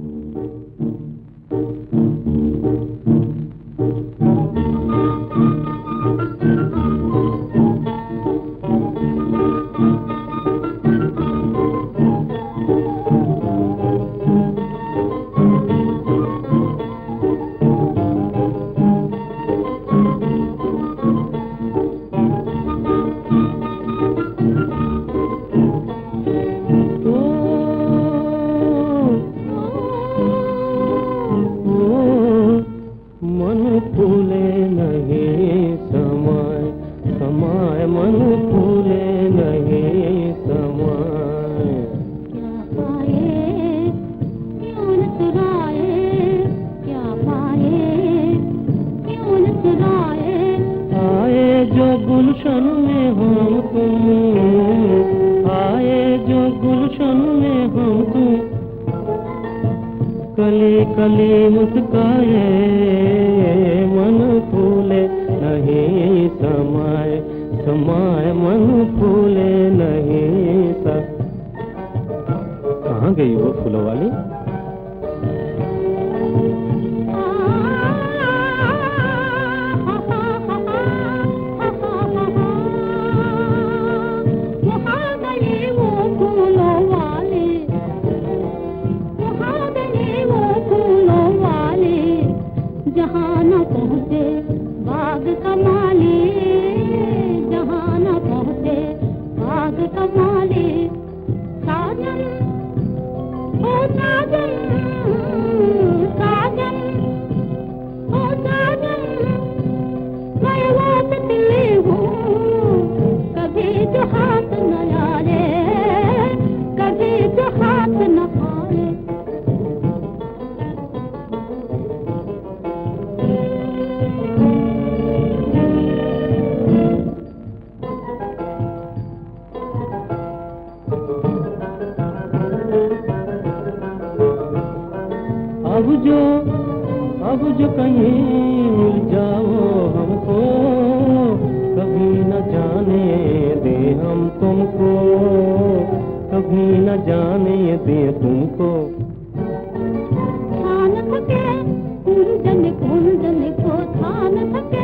गुलशन में हम तुम आए, जो गुलशन में हम तुम कली कली मुस्काए, मन फूले नहीं समाए, समाए मन फूले नहीं सा। कहाँ गई वो फूलों वाली? जहाँ न पहुँचे बाग का माली, जहाँ न पहुँचे बाग का माली, साजन ओ साजन, साजन ओ साजन, मैं वो तितली हूँ कभी जो हाथ न आए, कभी जो हाथ न आए। अब जो कहीं मिल जाओ हमको, कभी न जाने दे हम तुमको, कभी न जाने दे तुमको। थान थके कुंजन कुंजन को, थान थके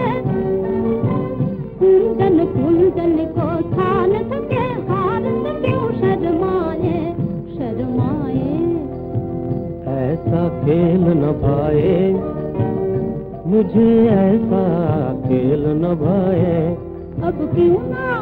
कुंजन कुंजन को, थान थके हार सके शर्माए, शर्माए। ऐसा खेल न भाए मुझे, ऐसा खेल न भाए। अब क्यों ना